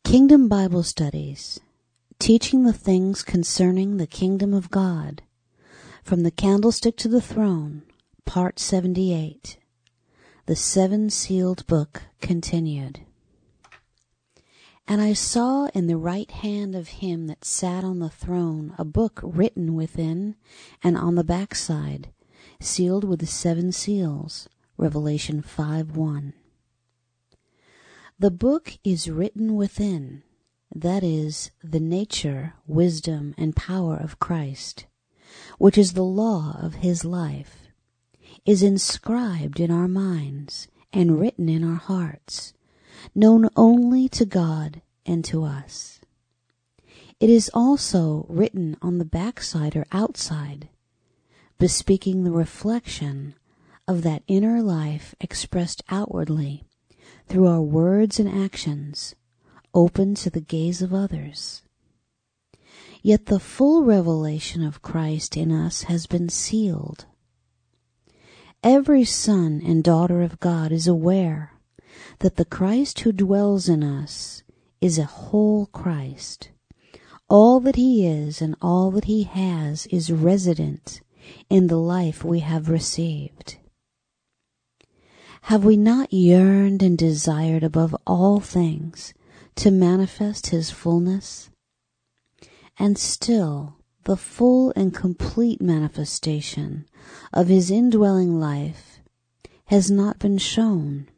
Kingdom Bible Studies, Teaching the Things Concerning the Kingdom of God, From the Candlestick to the Throne, Part 78, The Seven-Sealed Book Continued. And I saw in the right hand of him that sat on the throne a book written within and on the backside, sealed with the seven seals. Revelation 5:1. The book is written within, that is, the nature, wisdom, and power of Christ, which is the law of his life, is inscribed in our minds and written in our hearts, known only to God and to us. It is also written on the backside or outside, bespeaking the reflection of that inner life expressed outwardly through our words and actions, open to the gaze of others. Yet the full revelation of Christ in us has been sealed. Every son and daughter of God is aware that the Christ who dwells in us is a whole Christ. All that he is and all that he has is resident in the life we have received. Have we not yearned and desired above all things to manifest his fullness? And still, the full and complete manifestation of his indwelling life has not been shown.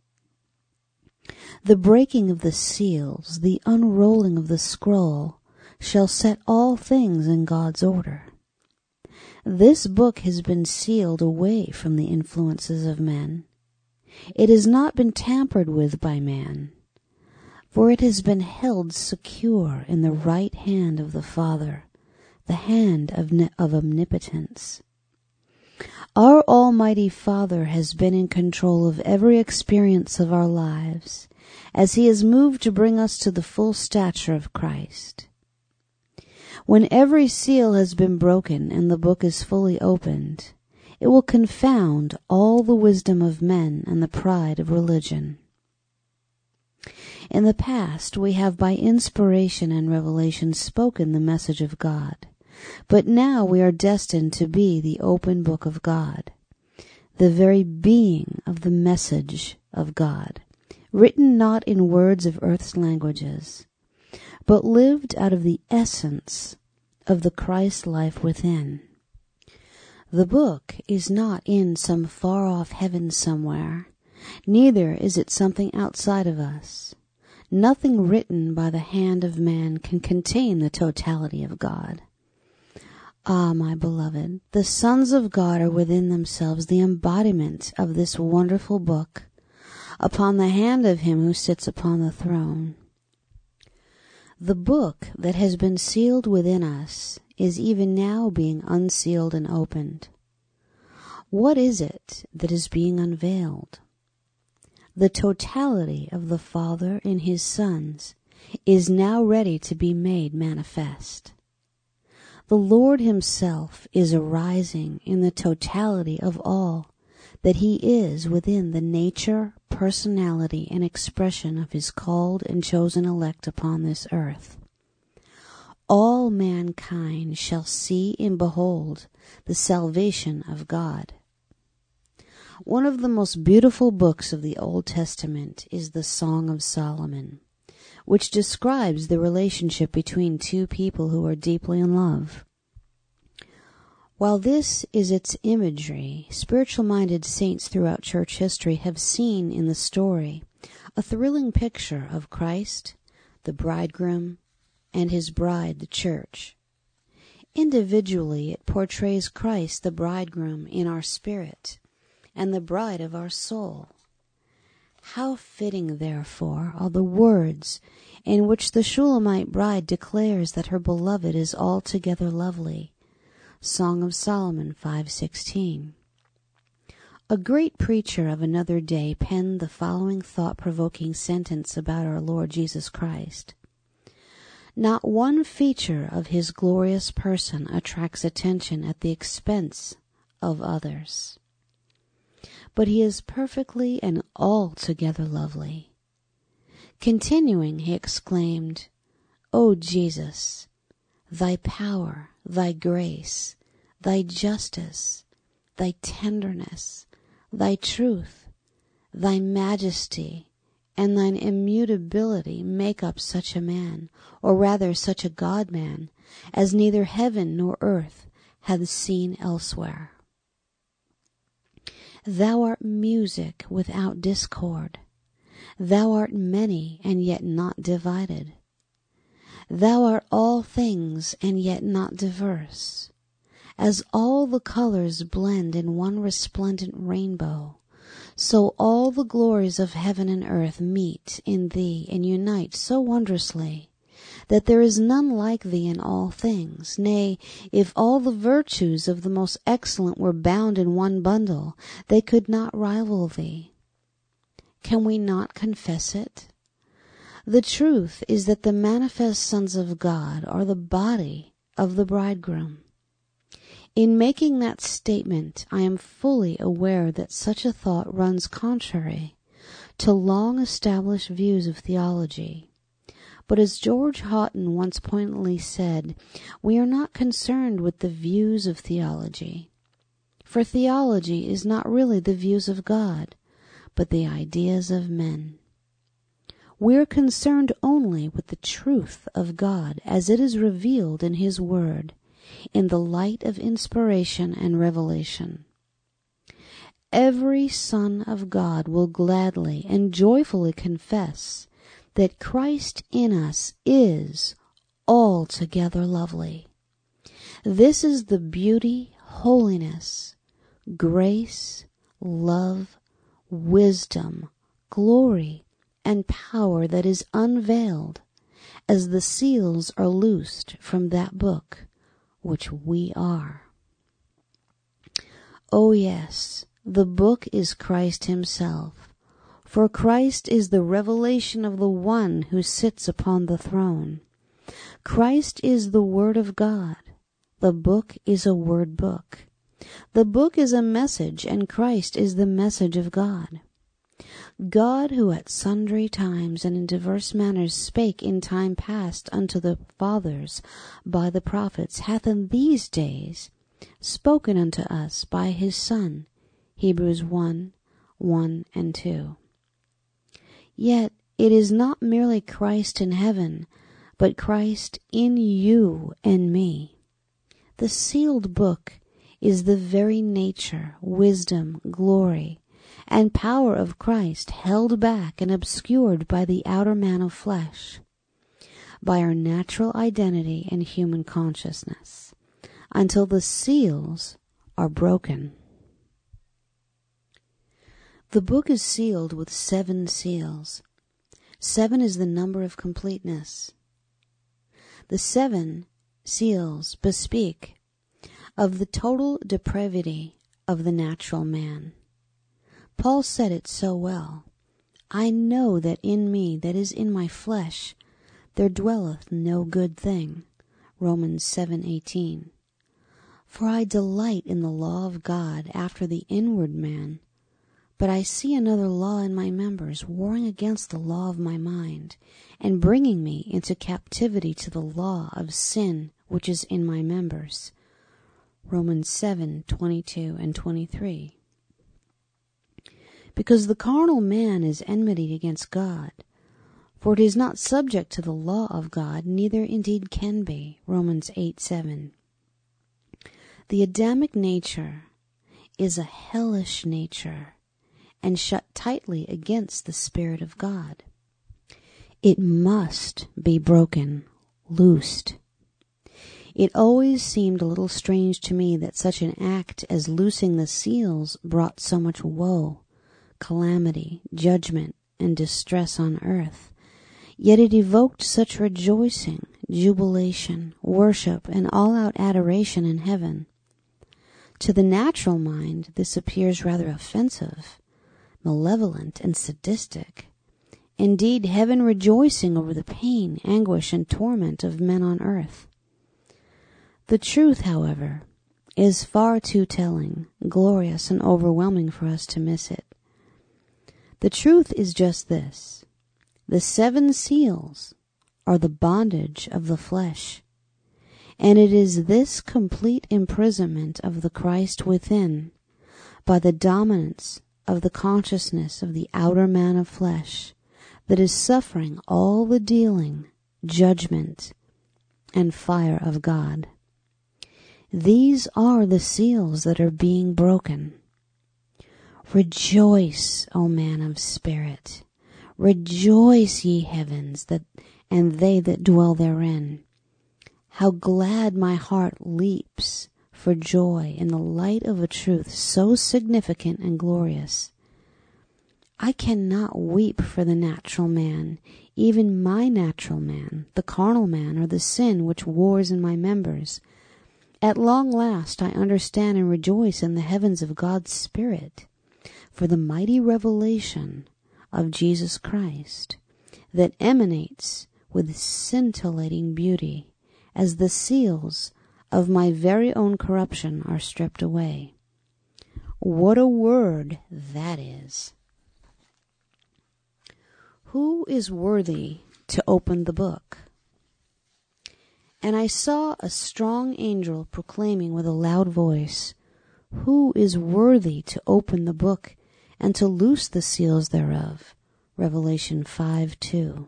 The breaking of the seals, the unrolling of the scroll, shall set all things in God's order. This book has been sealed away from the influences of men. It has not been tampered with by man, for it has been held secure in the right hand of the Father, the hand of omnipotence. Our Almighty Father has been in control of every experience of our lives, as he has moved to bring us to the full stature of Christ. When every seal has been broken and the book is fully opened, it will confound all the wisdom of men and the pride of religion. In the past, we have by inspiration and revelation spoken the message of God, but now we are destined to be the open book of God, the very being of the message of God, written not in words of earth's languages, but lived out of the essence of the Christ life within. The book is not in some far-off heaven somewhere, neither is it something outside of us. Nothing written by the hand of man can contain the totality of God. Ah, my beloved, the sons of God are within themselves the embodiment of this wonderful book, upon the hand of him who sits upon the throne. The book that has been sealed within us is even now being unsealed and opened. What is it that is being unveiled? The totality of the Father in his sons is now ready to be made manifest. The Lord himself is arising in the totality of all that he is within the nature, personality, and expression of his called and chosen elect upon this earth. All mankind shall see and behold the salvation of God. One of the most beautiful books of the Old Testament is the Song of Solomon, which describes the relationship between two people who are deeply in love. While this is its imagery, spiritual-minded saints throughout church history have seen in the story a thrilling picture of Christ, the bridegroom, and his bride, the church. Individually, it portrays Christ, the bridegroom, in our spirit, and the bride of our soul. How fitting, therefore, are the words in which the Shulamite bride declares that her beloved is altogether lovely. Song of Solomon 5:16. A great preacher of another day penned the following thought-provoking sentence about our Lord Jesus Christ. Not one feature of his glorious person attracts attention at the expense of others, but he is perfectly and altogether lovely. Continuing, he exclaimed, O Jesus, thy power, thy grace, thy justice, thy tenderness, thy truth, thy majesty, and thine immutability make up such a man, or rather such a God-man, as neither heaven nor earth hath seen elsewhere. Thou art music without discord. Thou art many and yet not divided. Thou art all things and yet not diverse. As all the colors blend in one resplendent rainbow, so all the glories of heaven and earth meet in thee and unite so wondrously, that there is none like thee in all things. Nay, if all the virtues of the most excellent were bound in one bundle, they could not rival thee. Can we not confess it? The truth is that the manifest sons of God are the body of the bridegroom. In making that statement, I am fully aware that such a thought runs contrary to long-established views of theology. But as George Houghton once pointedly said, we are not concerned with the views of theology, for theology is not really the views of God, but the ideas of men. We are concerned only with the truth of God as it is revealed in His Word, in the light of inspiration and revelation. Every son of God will gladly and joyfully confess that Christ in us is altogether lovely. This is the beauty, holiness, grace, love, wisdom, glory, and power that is unveiled as the seals are loosed from that book which we are. Oh yes, the book is Christ Himself, for Christ is the revelation of the One who sits upon the throne. Christ is the Word of God. The book is a word book. The book is a message, and Christ is the message of God. God, who at sundry times and in diverse manners spake in time past unto the fathers by the prophets, hath in these days spoken unto us by His Son. Hebrews 1:1-2. Yet it is not merely Christ in heaven, but Christ in you and me. The sealed book is the very nature, wisdom, glory, and power of Christ held back and obscured by the outer man of flesh, by our natural identity and human consciousness, until the seals are broken. The book is sealed with 7 seals. 7 is the number of completeness. The 7 seals bespeak of the total depravity of the natural man. Paul said it so well, I know that in me, that is in my flesh, there dwelleth no good thing. Romans 7:18. For I delight in the law of God after the inward man, but I see another law in my members, warring against the law of my mind, and bringing me into captivity to the law of sin which is in my members. Romans 7:22-23. Because the carnal man is enmity against God, for it is not subject to the law of God, neither indeed can be. Romans 8:7. The Adamic nature is a hellish nature, and shut tightly against the Spirit of God. It must be broken, loosed. It always seemed a little strange to me that such an act as loosing the seals brought so much woe, calamity, judgment, and distress on earth. Yet it evoked such rejoicing, jubilation, worship, and all-out adoration in heaven. To the natural mind, this appears rather offensive, malevolent, and sadistic. Indeed, heaven rejoicing over the pain, anguish, and torment of men on earth. The truth, however, is far too telling, glorious, and overwhelming for us to miss it. The truth is just this. The 7 seals are the bondage of the flesh, and it is this complete imprisonment of the Christ within by the dominance of the consciousness of the outer man of flesh that is suffering all the dealing, judgment, and fire of God. These are the seals that are being broken. Rejoice, O man of spirit. Rejoice, ye heavens, and they that dwell therein. How glad my heart leaps for joy in the light of a truth so significant and glorious. I cannot weep for the natural man, even my natural man, the carnal man, or the sin which wars in my members. At long last I understand and rejoice in the heavens of God's Spirit, for the mighty revelation of Jesus Christ that emanates with scintillating beauty as the seals of my very own corruption are stripped away. What a word that is! Who is worthy to open the book? And I saw a strong angel proclaiming with a loud voice, Who is worthy to open the book and to loose the seals thereof? Revelation 5:2.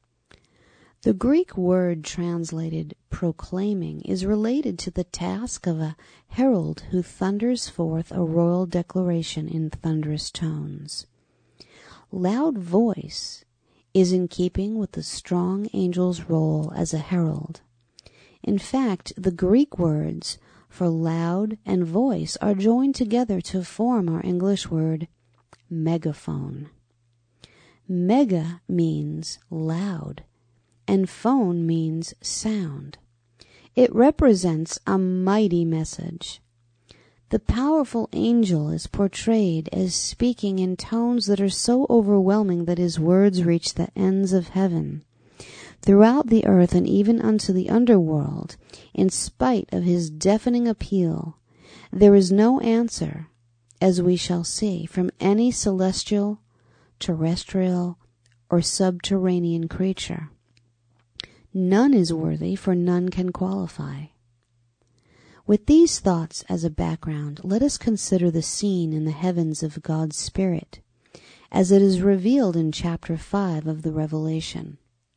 The Greek word translated proclaiming is related to the task of a herald who thunders forth a royal declaration in thunderous tones. Loud voice is in keeping with the strong angel's role as a herald. In fact, the Greek words for loud and voice are joined together to form our English word megaphone. Mega means loud, and phone means sound. It represents a mighty message. The powerful angel is portrayed as speaking in tones that are so overwhelming that his words reach the ends of heaven, throughout the earth and even unto the underworld. In spite of his deafening appeal, there is no answer, as we shall see, from any celestial, terrestrial, or subterranean creature. None is worthy, for none can qualify. With these thoughts as a background, let us consider the scene in the heavens of God's Spirit, as it is revealed in chapter 5 of the Revelation.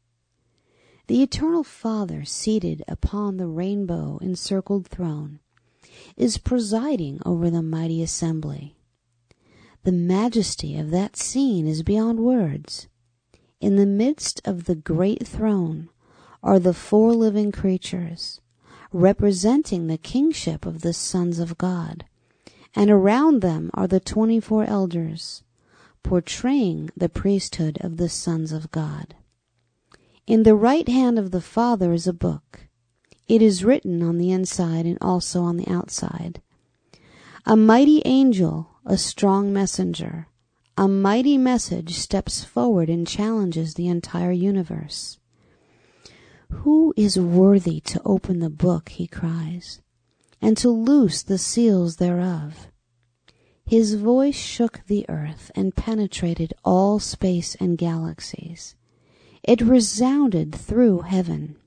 The Eternal Father, seated upon the rainbow-encircled throne, is presiding over the mighty assembly. The majesty of that scene is beyond words. In the midst of the great throne are the 4 living creatures, representing the kingship of the sons of God, and around them are the 24 elders, portraying the priesthood of the sons of God. In the right hand of the Father is a book. It is written on the inside and also on the outside. A mighty angel, a strong messenger, a mighty message steps forward and challenges the entire universe. Who is worthy to open the book, he cries, and to loose the seals thereof? His voice shook the earth and penetrated all space and galaxies. It resounded through heaven.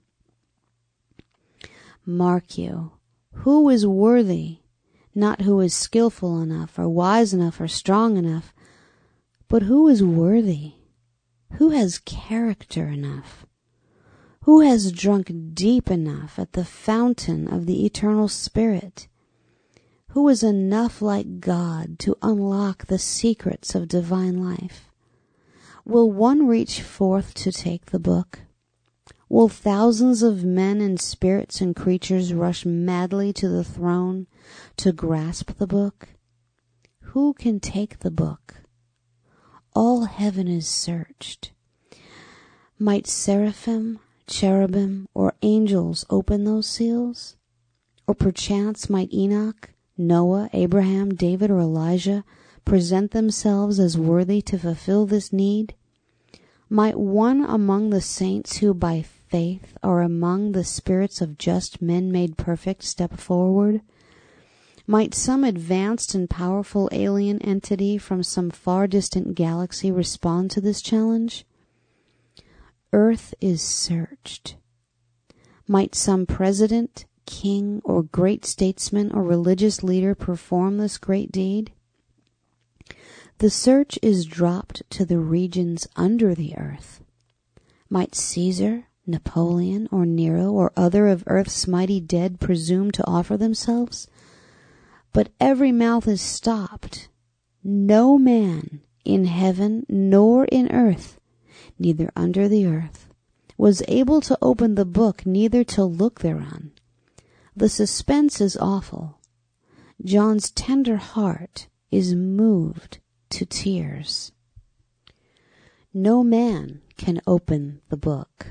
Mark you, who is worthy, not who is skillful enough or wise enough or strong enough, but who is worthy, who has character enough, who has drunk deep enough at the fountain of the eternal Spirit, who is enough like God to unlock the secrets of divine life. Will one reach forth to take the book? Will thousands of men and spirits and creatures rush madly to the throne to grasp the book? Who can take the book? All heaven is searched. Might seraphim, cherubim, or angels open those seals? Or perchance might Enoch, Noah, Abraham, David, or Elijah present themselves as worthy to fulfill this need? Might one among the saints who by faith are among the spirits of just men made perfect step forward? Might some advanced and powerful alien entity from some far distant galaxy respond to this challenge? earth is searched. Might some president, king, or great statesman or religious leader perform this great deed? The search is dropped to the regions under the earth. Might Caesar, Napoleon, or Nero, or other of earth's mighty dead presume to offer themselves? But every mouth is stopped. No man in heaven nor in earth, neither under the earth, was able to open the book, neither to look thereon. The suspense is awful. John's tender heart is moved to tears. No man can open the book.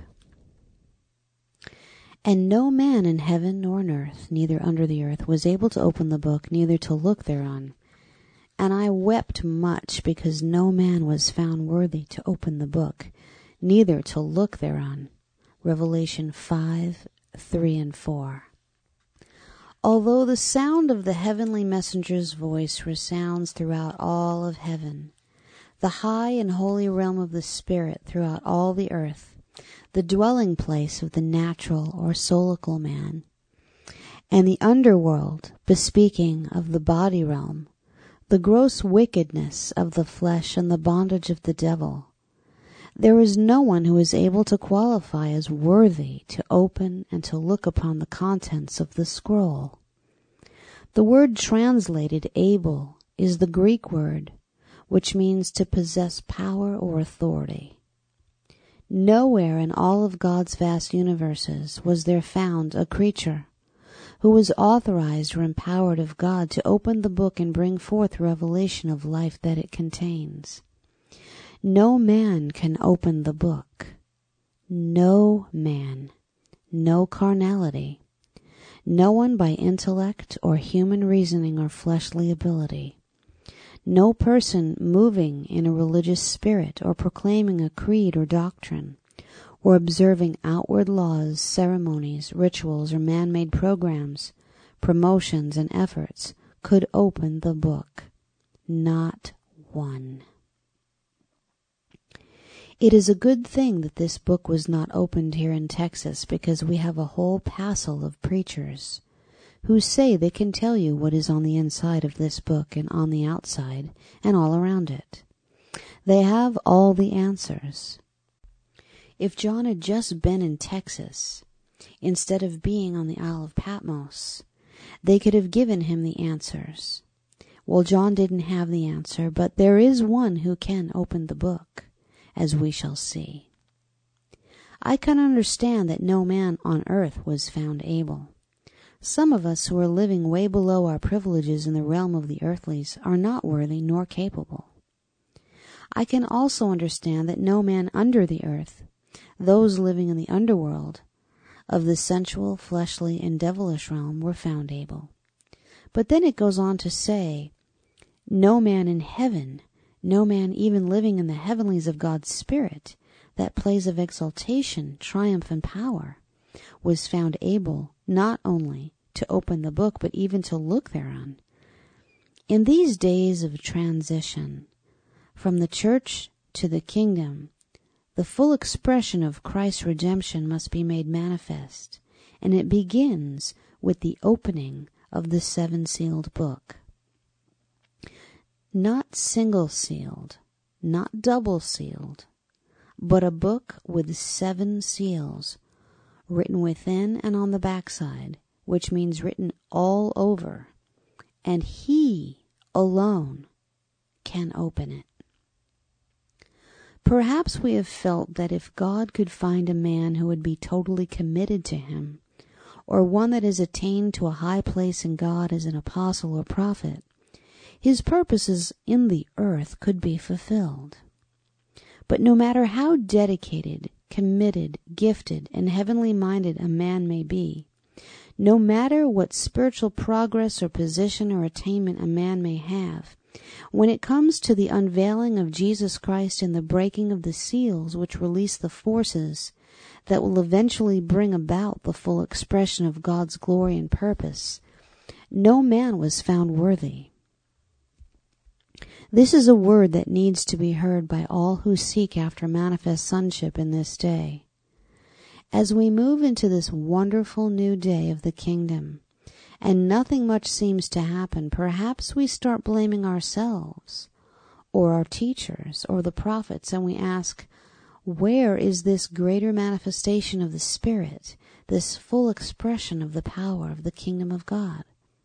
And no man in heaven nor in earth, neither under the earth, was able to open the book, neither to look thereon. And I wept much, because no man was found worthy to open the book, neither to look thereon. Revelation 5:3-4. Although the sound of the heavenly messenger's voice resounds throughout all of heaven, the high and holy realm of the Spirit throughout all the earth, the dwelling place of the natural or soulical man, and the underworld, bespeaking of the body realm, the gross wickedness of the flesh and the bondage of the devil, there is no one who is able to qualify as worthy to open and to look upon the contents of the scroll. The word translated able is the Greek word, which means to possess power or authority. Nowhere in all of God's vast universes was there found a creature who was authorized or empowered of God to open the book and bring forth revelation of life that it contains. No man can open the book. No man. No carnality. No one by intellect or human reasoning or fleshly ability. No person moving in a religious spirit or proclaiming a creed or doctrine, or observing outward laws, ceremonies, rituals, or man-made programs, promotions, and efforts could open the book. Not one. It is a good thing that this book was not opened here in Texas, because we have a whole passel of preachers who say they can tell you what is on the inside of this book and on the outside and all around it. They have all the answers. If John had just been in Texas, instead of being on the Isle of Patmos, they could have given him the answers. Well, John didn't have the answer, but there is one who can open the book, as we shall see. I can understand that no man on earth was found able. Some of us who are living way below our privileges in the realm of the earthlies are not worthy nor capable. I can also understand that no man under the earth, those living in the underworld, of the sensual, fleshly, and devilish realm, were found able. But then it goes on to say, no man in heaven, no man even living in the heavenlies of God's Spirit, that place of exaltation, triumph, and power, was found able not only to open the book, but even to look thereon. In these days of transition, from the church to the kingdom, the full expression of Christ's redemption must be made manifest, and it begins with the opening of the seven-sealed book. Not single-sealed, not double-sealed, but a book with 7 seals, written within and on the backside, which means written all over, and He alone can open it. Perhaps we have felt that if God could find a man who would be totally committed to Him, or one that has attained to a high place in God as an apostle or prophet, His purposes in the earth could be fulfilled. But no matter how dedicated, committed, gifted, and heavenly minded a man may be, no matter what spiritual progress or position or attainment a man may have, when it comes to the unveiling of Jesus Christ and the breaking of the seals which release the forces that will eventually bring about the full expression of God's glory and purpose, no man was found worthy. This is a word that needs to be heard by all who seek after manifest sonship in this day. As we move into this wonderful new day of the kingdom, and nothing much seems to happen, perhaps we start blaming ourselves, or our teachers, or the prophets, and we ask, where is this greater manifestation of the Spirit, this full expression of the power of the kingdom of God?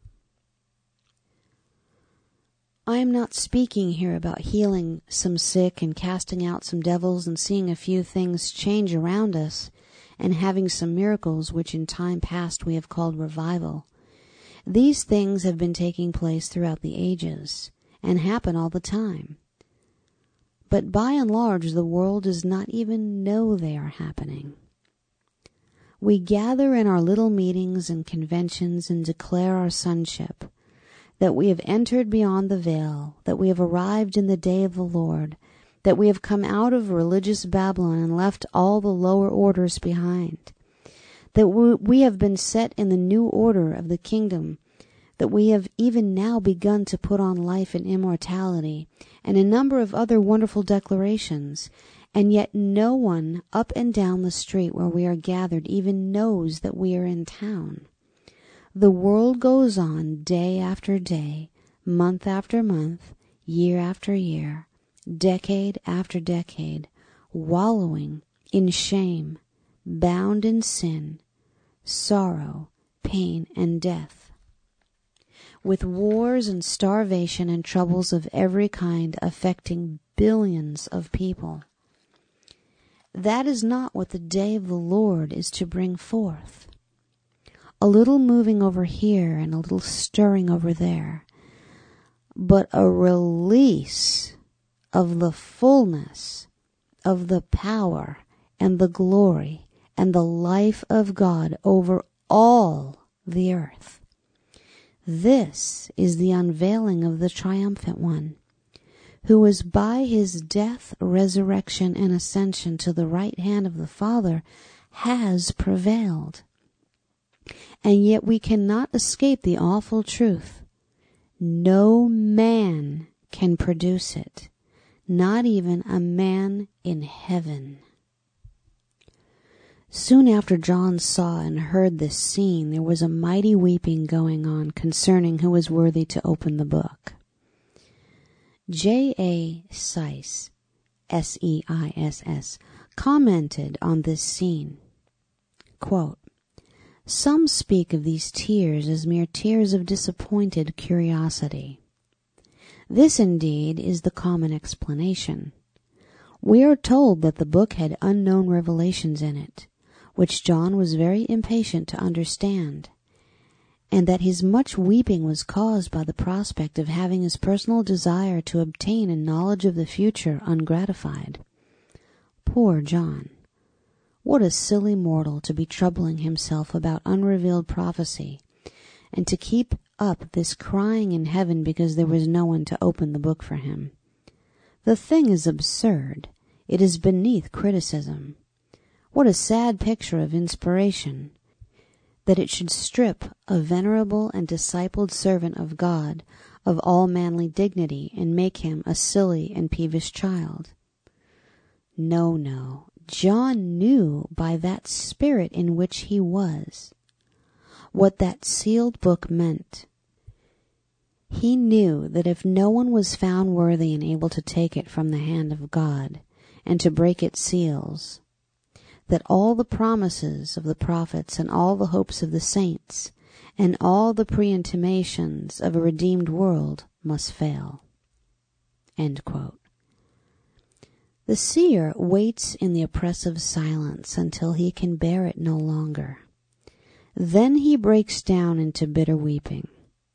I am not speaking here about healing some sick and casting out some devils and seeing a few things change around us and having some miracles which in time past we have called revival. These things have been taking place throughout the ages and happen all the time. But by and large, the world does not even know they are happening. We gather in our little meetings and conventions and declare our sonship, that we have entered beyond the veil, that we have arrived in the day of the Lord, that we have come out of religious Babylon and left all the lower orders behind, that we have been set in the new order of the kingdom, that we have even now begun to put on life and immortality, and a number of other wonderful declarations, and yet no one up and down the street where we are gathered even knows that we are in town. The world goes on day after day, month after month, year after year, decade after decade, wallowing in shame, bound in sin, sorrow, pain, and death, with wars and starvation and troubles of every kind affecting billions of people. That is not what the day of the Lord is to bring forth. A little moving over here and a little stirring over there, but a release of the fullness of the power and the glory and the life of God over all the earth. This is the unveiling of the triumphant one, who is by his death, resurrection, and ascension to the right hand of the Father has prevailed. And yet we cannot escape the awful truth. No man can produce it, not even a man in heaven. Soon after John saw and heard this scene, there was a mighty weeping going on concerning who was worthy to open the book. J.A. Seiss, S-E-I-S-S, commented on this scene. Quote, "Some speak of these tears as mere tears of disappointed curiosity. This indeed is the common explanation. We are told that the book had unknown revelations in it, which John was very impatient to understand, and that his much weeping was caused by the prospect of having his personal desire to obtain a knowledge of the future ungratified. Poor John! What a silly mortal to be troubling himself about unrevealed prophecy, and to keep up this crying in heaven because there was no one to open the book for him. The thing is absurd. It is beneath criticism. What a sad picture of inspiration, that it should strip a venerable and discipled servant of God of all manly dignity and make him a silly and peevish child. No, no. John knew by that spirit in which he was what that sealed book meant. He knew that if no one was found worthy and able to take it from the hand of God and to break its seals, that all the promises of the prophets and all the hopes of the saints and all the pre-intimations of a redeemed world must fail." End quote. The seer waits in the oppressive silence until he can bear it no longer. Then he breaks down into bitter weeping.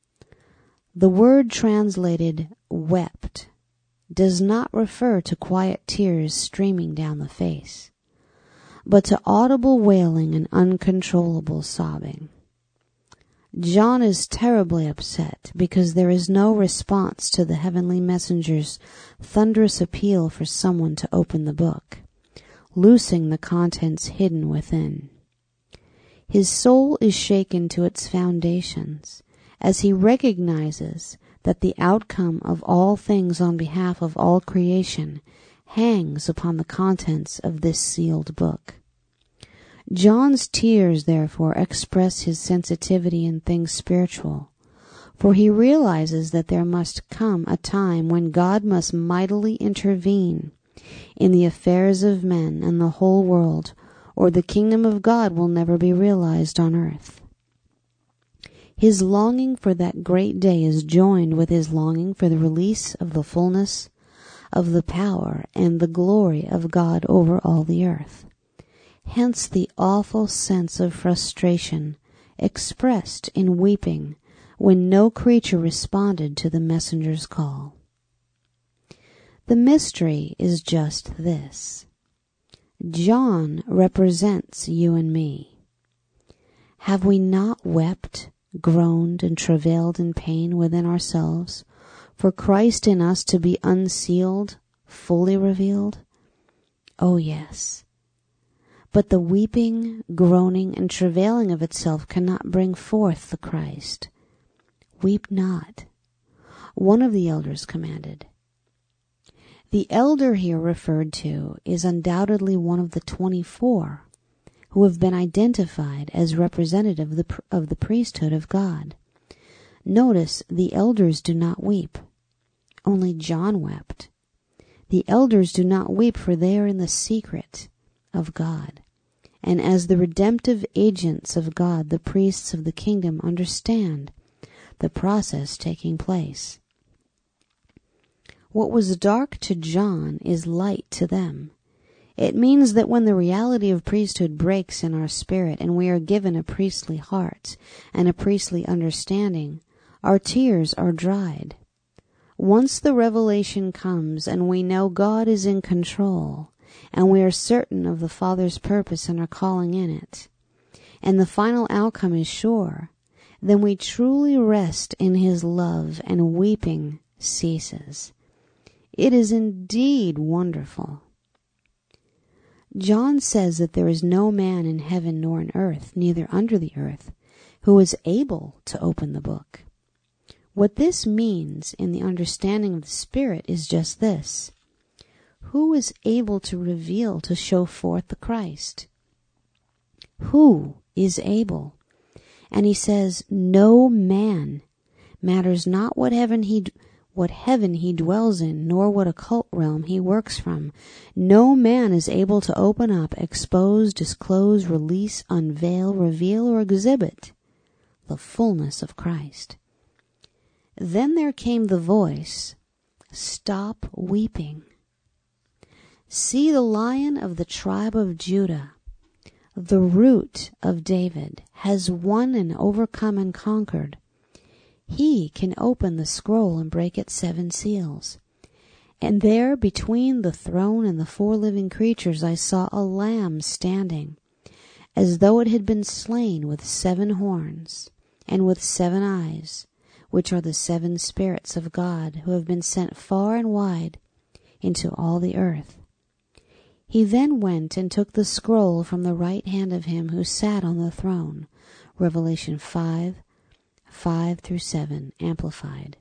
The word translated wept does not refer to quiet tears streaming down the face, but to audible wailing and uncontrollable sobbing. John is terribly upset because there is no response to the heavenly messenger's thunderous appeal for someone to open the book, loosing the contents hidden within. His soul is shaken to its foundations as he recognizes that the outcome of all things on behalf of all creation hangs upon the contents of this sealed book. John's tears, therefore, express his sensitivity in things spiritual, for he realizes that there must come a time when God must mightily intervene in the affairs of men and the whole world, or the kingdom of God will never be realized on earth. His longing for that great day is joined with his longing for the release of the fullness of the power and the glory of God over all the earth. Hence the awful sense of frustration expressed in weeping when no creature responded to the messenger's call. The mystery is just this. John represents you and me. Have we not wept, groaned, and travailed in pain within ourselves for Christ in us to be unsealed, fully revealed? Oh, yes. But the weeping, groaning, and travailing of itself cannot bring forth the Christ. Weep not. One of the elders commanded. The elder here referred to is undoubtedly one of the 24 who have been identified as representative of the priesthood of God. Notice the elders do not weep. Only John wept. The elders do not weep, for they are in the secret of God. And as the redemptive agents of God, the priests of the kingdom understand the process taking place. What was dark to John is light to them. It means that when the reality of priesthood breaks in our spirit and we are given a priestly heart and a priestly understanding, our tears are dried. Once the revelation comes and we know God is in control, and we are certain of the Father's purpose and our calling in it, and the final outcome is sure, then we truly rest in His love and weeping ceases. It is indeed wonderful. John says that there is no man in heaven nor in earth, neither under the earth, who is able to open the book. What this means in the understanding of the Spirit is just this. Who is able to reveal, to show forth the Christ? Who is able? And he says, no man. Matters not what heaven he dwells in, nor what occult realm he works from. No man is able to open up, expose, disclose, release, unveil, reveal, or exhibit the fullness of Christ. Then there came the voice, stop weeping. See, the Lion of the tribe of Judah, the root of David, has won and overcome and conquered. He can open the scroll and break its 7 seals. And there, between the throne and the 4 living creatures, I saw a lamb standing, as though it had been slain, with 7 horns and with 7 eyes, which are the 7 spirits of God, who have been sent far and wide into all the earth. He then went and took the scroll from the right hand of him who sat on the throne. Revelation 5:5-7, Amplified.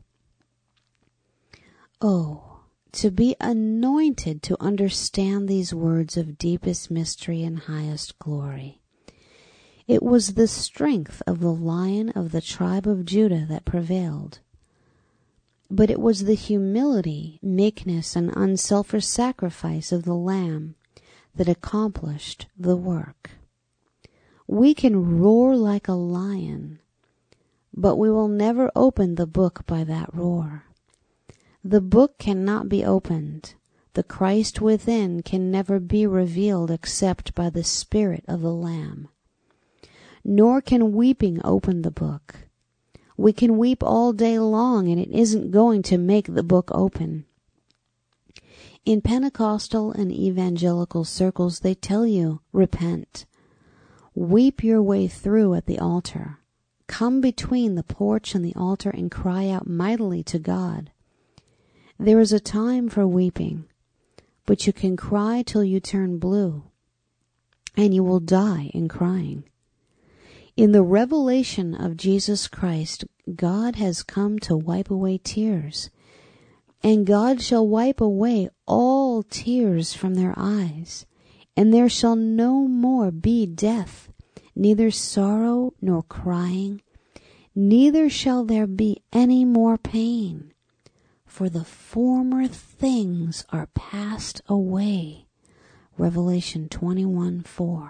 Oh, to be anointed to understand these words of deepest mystery and highest glory. It was the strength of the Lion of the tribe of Judah that prevailed. But it was the humility, meekness, and unselfish sacrifice of the Lamb that accomplished the work. We can roar like a lion, but we will never open the book by that roar. The book cannot be opened. The Christ within can never be revealed except by the Spirit of the Lamb. Nor can weeping open the book. We can weep all day long and it isn't going to make the book open. In Pentecostal and evangelical circles, they tell you, repent. Weep your way through at the altar. Come between the porch and the altar and cry out mightily to God. There is a time for weeping, but you can cry till you turn blue, and you will die in crying. In the revelation of Jesus Christ, God has come to wipe away tears, and God shall wipe away all tears from their eyes, and there shall no more be death, neither sorrow nor crying, neither shall there be any more pain, for the former things are passed away. Revelation 21:4.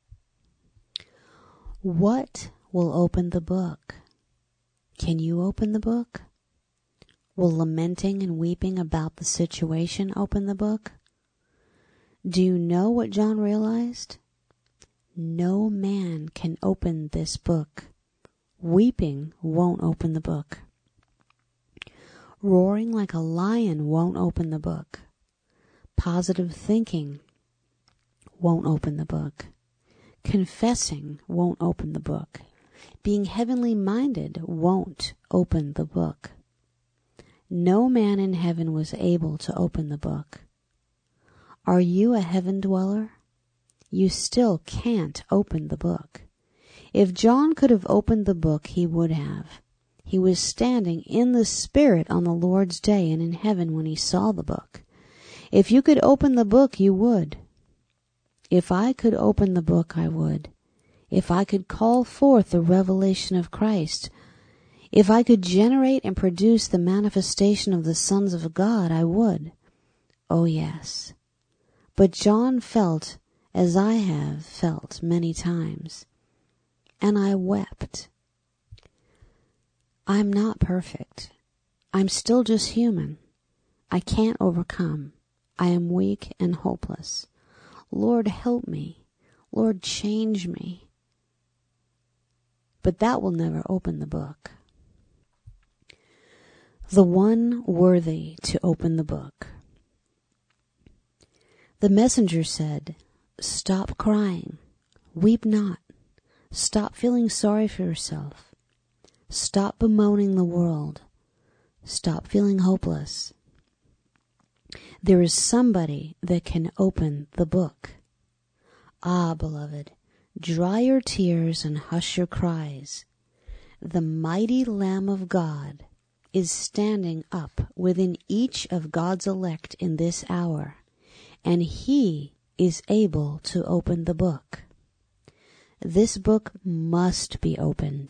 What will open the book? Can you open the book? Will lamenting and weeping about the situation open the book? Do you know what John realized? No man can open this book. Weeping won't open the book. Roaring like a lion won't open the book. Positive thinking won't open the book. Confessing won't open the book. Being heavenly minded won't open the book. No man in heaven was able to open the book. Are you a heaven dweller? You still can't open the book. If John could have opened the book, he would have. He was standing in the Spirit on the Lord's day and in heaven when he saw the book. If you could open the book, you would. If I could open the book, I would. If I could call forth the revelation of Christ, if I could generate and produce the manifestation of the sons of God, I would. Oh, yes. But John felt as I have felt many times, and I wept. I'm not perfect. I'm still just human. I can't overcome. I am weak and hopeless. Lord, help me. Lord, change me. But that will never open the book. The one worthy to open the book. The messenger said, "Stop crying. Weep not. Stop feeling sorry for yourself. Stop bemoaning the world. Stop feeling hopeless. There is somebody that can open the book. Ah, beloved, dry your tears and hush your cries. The mighty Lamb of God is standing up within each of God's elect in this hour, and he is able to open the book. This book must be opened.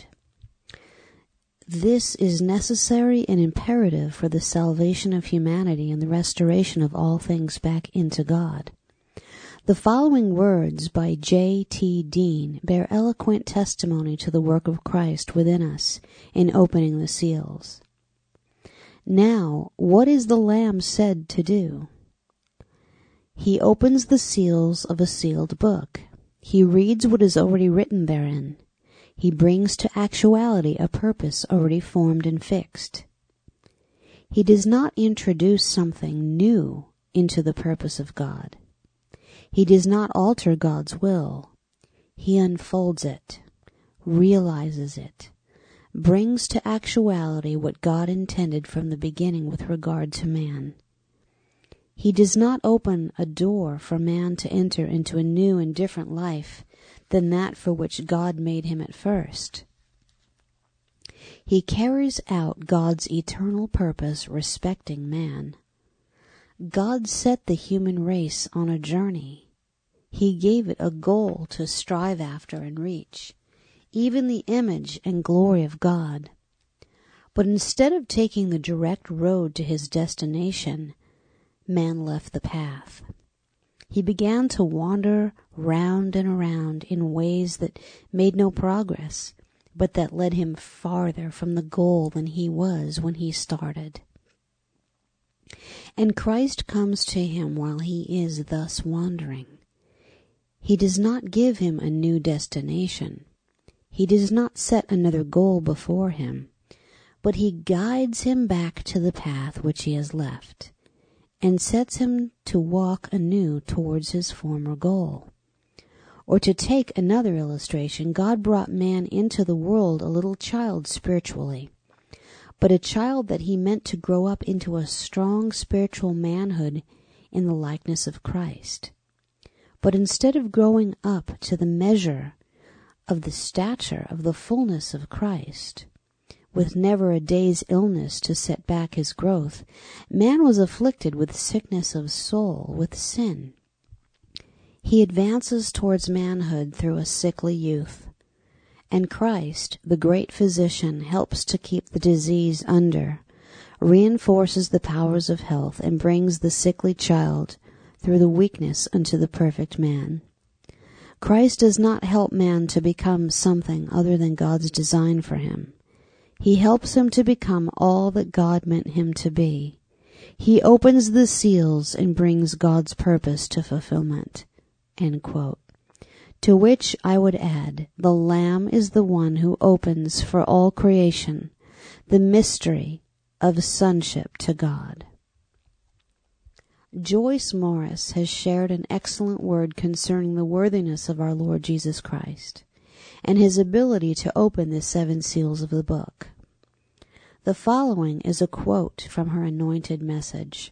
This is necessary and imperative for the salvation of humanity and the restoration of all things back into God. The following words by J.T. Dean bear eloquent testimony to the work of Christ within us in opening the seals. Now, what is the Lamb said to do? He opens the seals of a sealed book. He reads what is already written therein. He brings to actuality a purpose already formed and fixed. He does not introduce something new into the purpose of God. He does not alter God's will. He unfolds it, realizes it, brings to actuality what God intended from the beginning with regard to man. He does not open a door for man to enter into a new and different life than that for which God made him at first. He carries out God's eternal purpose respecting man. God set the human race on a journey. He gave it a goal to strive after and reach, even the image and glory of God. But instead of taking the direct road to his destination, man left the path. He began to wander round and around in ways that made no progress, but that led him farther from the goal than he was when he started. And Christ comes to him while he is thus wandering. He does not give him a new destination. He does not set another goal before him, but he guides him back to the path which he has left, and sets him to walk anew towards his former goal. Or to take another illustration, God brought man into the world a little child spiritually, but a child that he meant to grow up into a strong spiritual manhood in the likeness of Christ. But instead of growing up to the measure of the stature of the fullness of Christ, with never a day's illness to set back his growth, man was afflicted with sickness of soul, with sin. He advances towards manhood through a sickly youth, and Christ, the great physician, helps to keep the disease under, reinforces the powers of health, and brings the sickly child through the weakness unto the perfect man. Christ does not help man to become something other than God's design for him. He helps him to become all that God meant him to be. He opens the seals and brings God's purpose to fulfillment." End quote. To which I would add, the Lamb is the one who opens for all creation the mystery of sonship to God. Joyce Morris has shared an excellent word concerning the worthiness of our Lord Jesus Christ and his ability to open the 7 seals of the book. The following is a quote from her anointed message.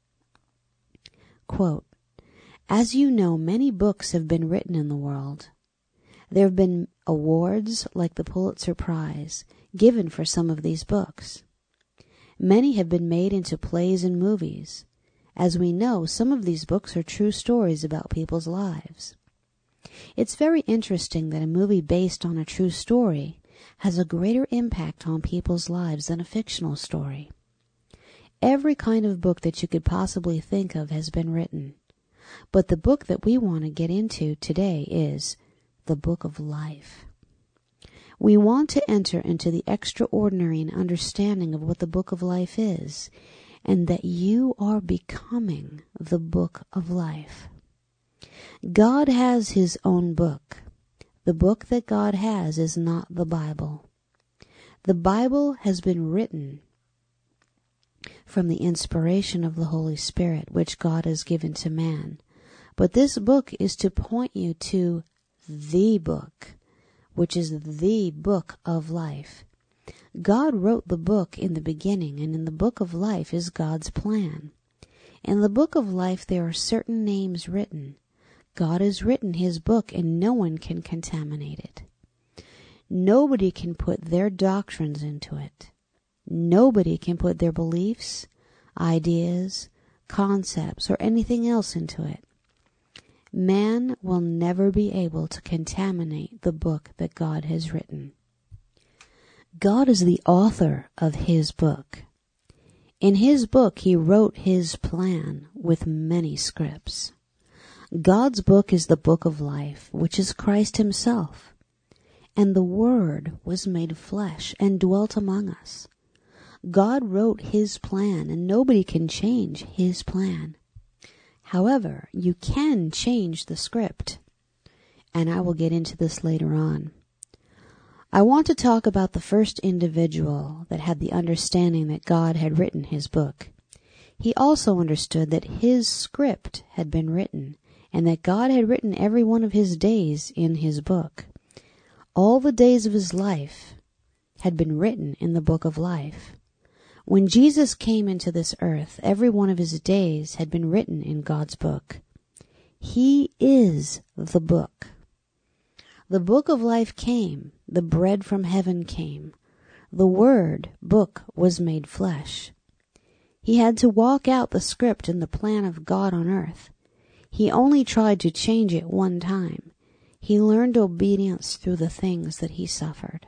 Quote, "As you know, many books have been written in the world. There have been awards like the Pulitzer Prize given for some of these books. Many have been made into plays and movies. As we know, some of these books are true stories about people's lives. It's very interesting that a movie based on a true story has a greater impact on people's lives than a fictional story. Every kind of book that you could possibly think of has been written. But the book that we want to get into today is the Book of Life. We want to enter into the extraordinary and understanding of what the Book of Life is, and that you are becoming the Book of Life. God has his own book. The book that God has is not the Bible. The Bible has been written from the inspiration of the Holy Spirit, which God has given to man. But this book is to point you to the book, which is the Book of Life. God wrote the book in the beginning, and in the Book of Life is God's plan. In the Book of Life there are certain names written. God has written his book, and no one can contaminate it. Nobody can put their doctrines into it. Nobody can put their beliefs, ideas, concepts, or anything else into it. Man will never be able to contaminate the book that God has written. God is the author of his book. In his book, he wrote his plan with many scripts. God's book is the Book of Life, which is Christ himself. And the Word was made flesh and dwelt among us. God wrote his plan, and nobody can change his plan. However, you can change the script, and I will get into this later on. I want to talk about the first individual that had the understanding that God had written his book. He also understood that his script had been written, and that God had written every one of his days in his book. All the days of his life had been written in the Book of Life. When Jesus came into this earth, every one of his days had been written in God's book. He is the book. The Book of Life came, the bread from heaven came. The Word, book, was made flesh. He had to walk out the script and the plan of God on earth. He only tried to change it one time. He learned obedience through the things that he suffered.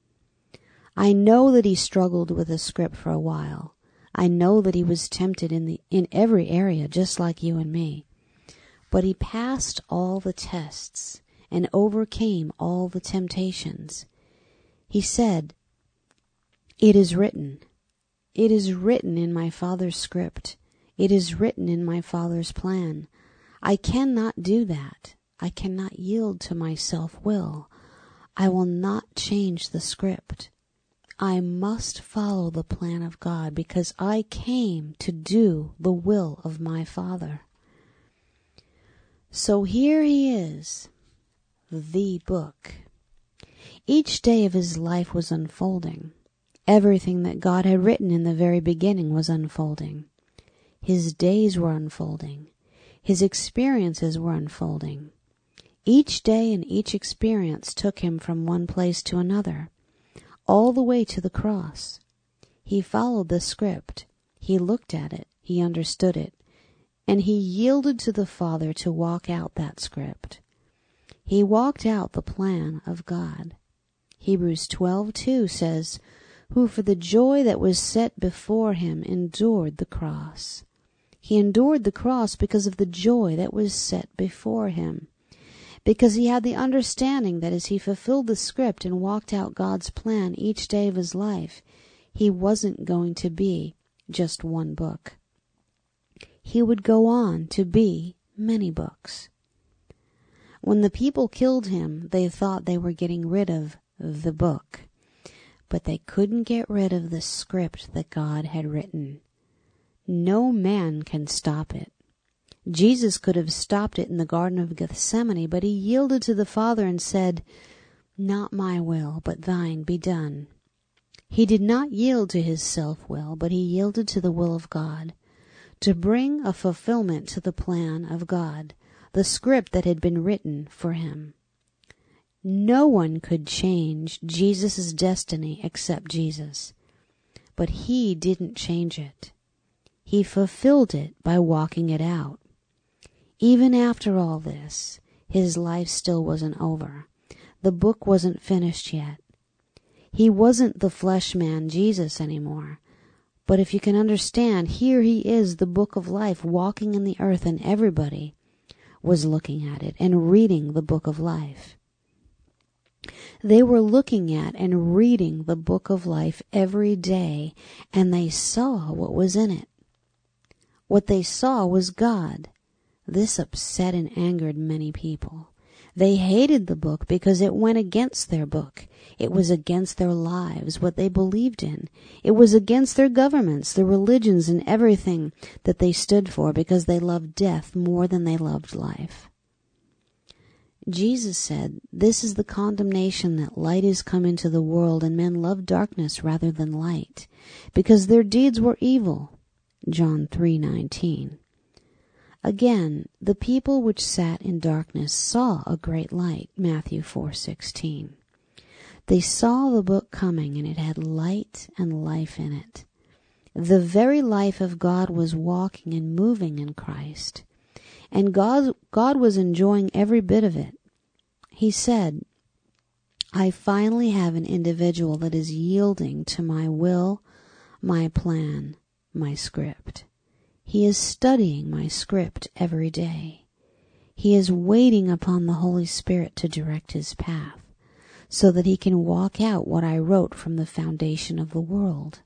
I know that he struggled with the script for a while. I know that he was tempted in every area, just like you and me. But he passed all the tests and overcame all the temptations. He said, "It is written. It is written in my Father's script. It is written in my Father's plan. I cannot do that. I cannot yield to my self-will. I will not change the script. I must follow the plan of God because I came to do the will of my Father." So here he is, the book. Each day of his life was unfolding. Everything that God had written in the very beginning was unfolding. His days were unfolding. His experiences were unfolding. Each day and each experience took him from one place to another, all the way to the cross. He followed the script. He looked at it. He understood it. And he yielded to the Father to walk out that script. He walked out the plan of God. Hebrews 12:2 says, "Who for the joy that was set before him endured the cross." He endured the cross because of the joy that was set before him. Because he had the understanding that as he fulfilled the script and walked out God's plan each day of his life, he wasn't going to be just one book. He would go on to be many books. When the people killed him, they thought they were getting rid of the book, but they couldn't get rid of the script that God had written. No man can stop it. Jesus could have stopped it in the Garden of Gethsemane, but he yielded to the Father and said, "Not my will, but thine be done." He did not yield to his self-will, but he yielded to the will of God, to bring a fulfillment to the plan of God, the script that had been written for him. No one could change Jesus' destiny except Jesus, but he didn't change it. He fulfilled it by walking it out. Even after all this, his life still wasn't over. The book wasn't finished yet. He wasn't the flesh man Jesus anymore. But if you can understand, here he is, the book of life, walking in the earth, and everybody was looking at it and reading the book of life. They were looking at and reading the book of life every day, and they saw what was in it. What they saw was God. This upset and angered many people. They hated the book because it went against their book. It was against their lives, what they believed in. It was against their governments, their religions, and everything that they stood for, because they loved death more than they loved life. Jesus said, "This is the condemnation, that light is come into the world, and men love darkness rather than light, because their deeds were evil." John 3:19. Again, the people which sat in darkness saw a great light. Matthew 4:16. They saw the book coming, and it had light and life in it. The very life of God was walking and moving in Christ, and God was enjoying every bit of it. He said, "I finally have an individual that is yielding to my will, my plan, my script. He is studying my script every day. He is waiting upon the Holy Spirit to direct his path, so that he can walk out what I wrote from the foundation of the world."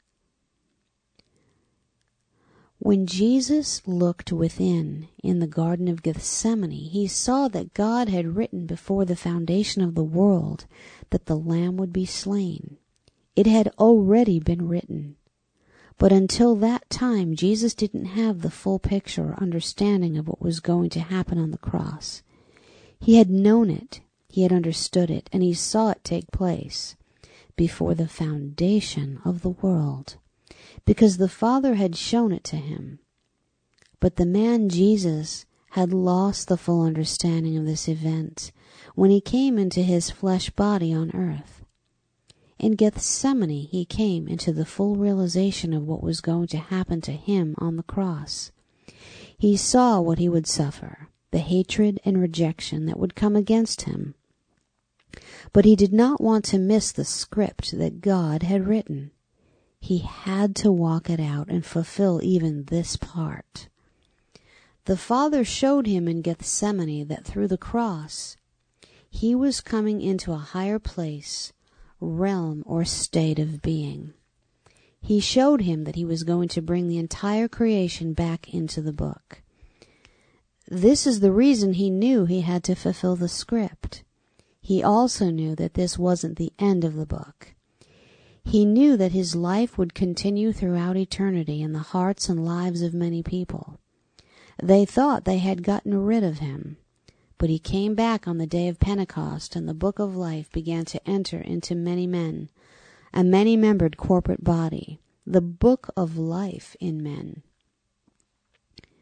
When Jesus looked within in the Garden of Gethsemane, he saw that God had written before the foundation of the world that the Lamb would be slain. It had already been written. But until that time, Jesus didn't have the full picture or understanding of what was going to happen on the cross. He had known it, he had understood it, and he saw it take place before the foundation of the world, because the Father had shown it to him. But the man Jesus had lost the full understanding of this event when he came into his flesh body on earth. In Gethsemane, he came into the full realization of what was going to happen to him on the cross. He saw what he would suffer, the hatred and rejection that would come against him. But he did not want to miss the script that God had written. He had to walk it out and fulfill even this part. The Father showed him in Gethsemane that through the cross, he was coming into a higher place, realm, or state of being. He showed him that he was going to bring the entire creation back into the book. This is the reason he knew he had to fulfill the script. He also knew that this wasn't the end of the book. He knew that his life would continue throughout eternity in the hearts and lives of many people. They thought they had gotten rid of him. But he came back on the day of Pentecost, and the book of life began to enter into many men, a many-membered corporate body, the book of life in men.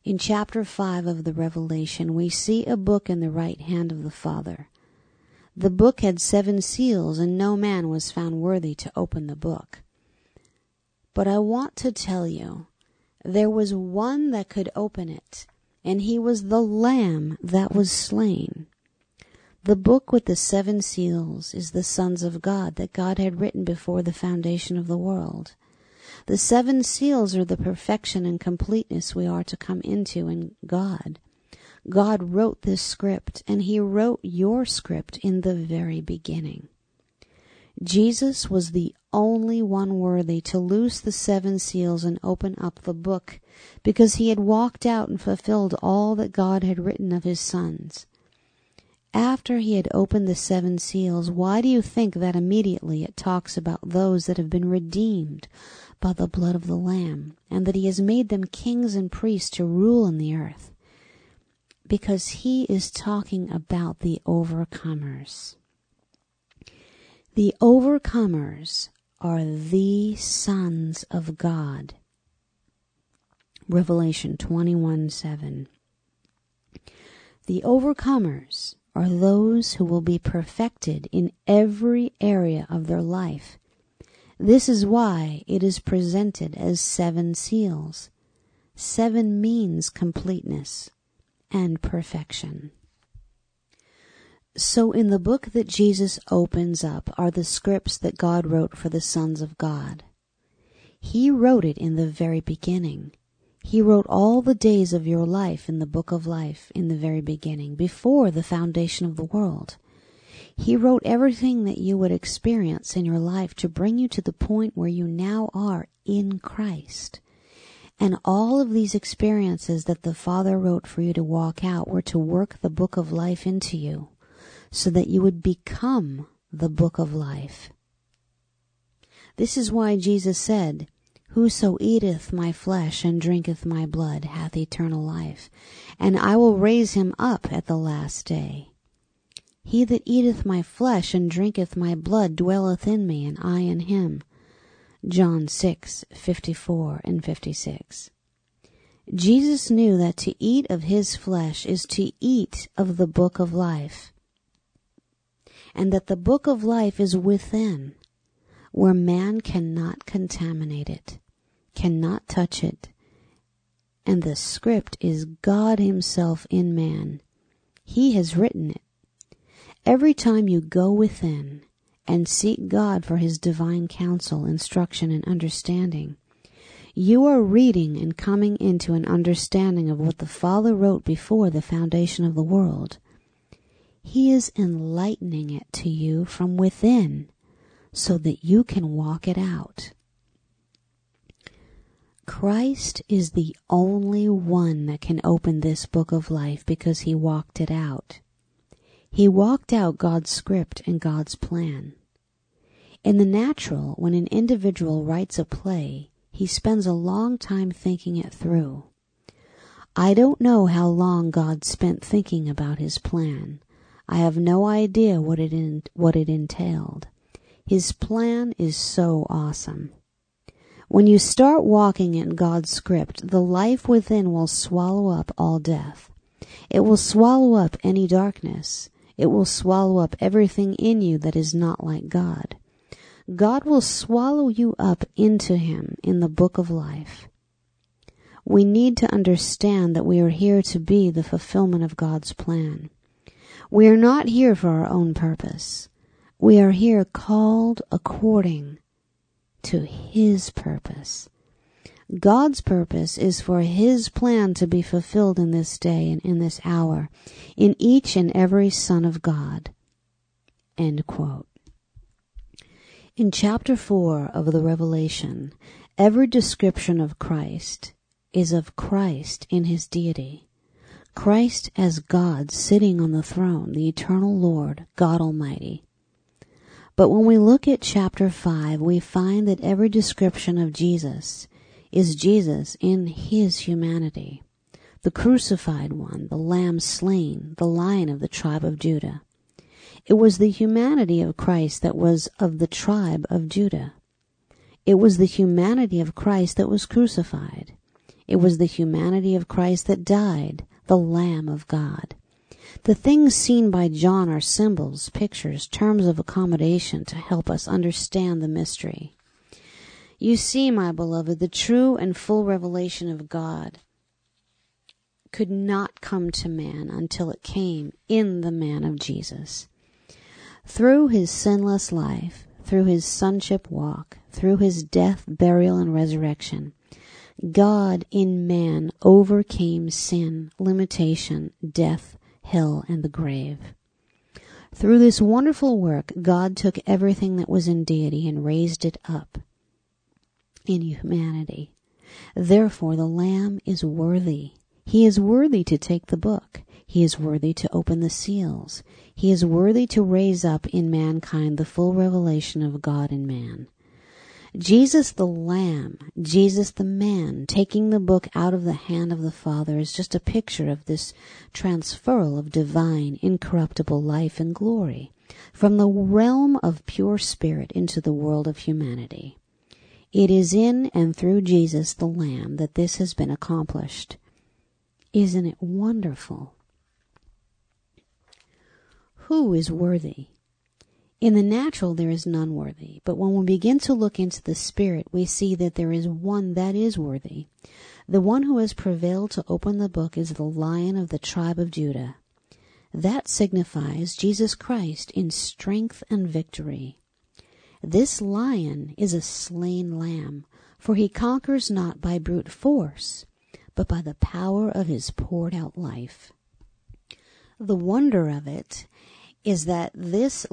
In chapter 5 of the Revelation, we see a book in the right hand of the Father. The book had 7 seals, and no man was found worthy to open the book. But I want to tell you, there was one that could open it, and he was the Lamb that was slain. The book with the 7 seals is the sons of God that God had written before the foundation of the world. The 7 seals are the perfection and completeness we are to come into in God. God wrote this script, and he wrote your script in the very beginning. Jesus was the only one worthy to loose the 7 seals and open up the book, because he had walked out and fulfilled all that God had written of his sons. After he had opened the 7 seals, why do you think that immediately it talks about those that have been redeemed by the blood of the Lamb, and that he has made them kings and priests to rule in the earth? Because he is talking about the overcomers. The overcomers are the sons of God. Revelation 21:7. The overcomers are those who will be perfected in every area of their life. This is why it is presented as 7 seals. 7 means completeness and perfection. So in the book that Jesus opens up are the scripts that God wrote for the sons of God. He wrote it in the very beginning. He wrote all the days of your life in the book of life in the very beginning, before the foundation of the world. He wrote everything that you would experience in your life to bring you to the point where you now are in Christ. And all of these experiences that the Father wrote for you to walk out were to work the book of life into you, so that you would become the book of life. This is why Jesus said, "Whoso eateth my flesh and drinketh my blood hath eternal life, and I will raise him up at the last day. He that eateth my flesh and drinketh my blood dwelleth in me, and I in him." John 6:54 and 56. Jesus knew that to eat of his flesh is to eat of the book of life, and that the book of life is within, where man cannot contaminate it, cannot touch it, and the script is God himself in man. He has written it. Every time you go within and seek God for his divine counsel, instruction, and understanding, you are reading and coming into an understanding of what the Father wrote before the foundation of the world. He is enlightening it to you from within so that you can walk it out. Christ is the only one that can open this book of life because he walked it out. He walked out God's script and God's plan. In the natural, when an individual writes a play, he spends a long time thinking it through. I don't know how long God spent thinking about his plan. I have no idea what it entailed. His plan is so awesome. When you start walking in God's script, the life within will swallow up all death. It will swallow up any darkness. It will swallow up everything in you that is not like God. God will swallow you up into him in the book of life. We need to understand that we are here to be the fulfillment of God's plan. We are not here for our own purpose. We are here called according to his purpose. God's purpose is for his plan to be fulfilled in this day and in this hour, in each and every son of God. End quote. In chapter 4 of the Revelation, every description of Christ is of Christ in his deity. Christ as God sitting on the throne, the eternal Lord, God Almighty. But when we look at chapter 5, we find that every description of Jesus is Jesus in his humanity, the crucified one, the Lamb slain, the Lion of the tribe of Judah. It was the humanity of Christ that was of the tribe of Judah. It was the humanity of Christ that was crucified. It was the humanity of Christ that died, the Lamb of God. The things seen by John are symbols, pictures, terms of accommodation to help us understand the mystery. You see, my beloved, the true and full revelation of God could not come to man until it came in the man of Jesus. Through his sinless life, through his sonship walk, through his death, burial, and resurrection, God in man overcame sin, limitation, death, hell, and the grave. Through this wonderful work, God took everything that was in deity and raised it up in humanity. Therefore, the Lamb is worthy. He is worthy to take the book. He is worthy to open the seals. He is worthy to raise up in mankind the full revelation of God in man. Jesus the Lamb, Jesus the man, taking the book out of the hand of the Father is just a picture of this transferal of divine, incorruptible life and glory from the realm of pure spirit into the world of humanity. It is in and through Jesus the Lamb that this has been accomplished. Isn't it wonderful? Who is worthy? In the natural there is none worthy, but when we begin to look into the Spirit, we see that there is one that is worthy. The one who has prevailed to open the book is the Lion of the tribe of Judah. That signifies Jesus Christ in strength and victory. This Lion is a slain lamb, for he conquers not by brute force, but by the power of his poured out life. The wonder of it is that this